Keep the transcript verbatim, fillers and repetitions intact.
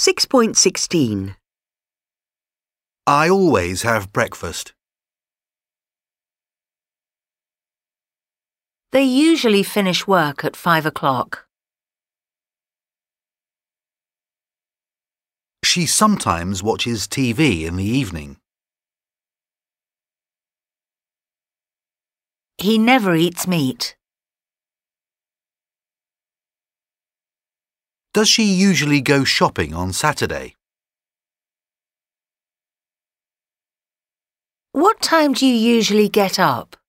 six point sixteen. I always have breakfast. They usually finish work at five o'clock. She sometimes watches T V in the evening. He never eats meat. Does she usually go shopping on Saturday? What time do you usually get up?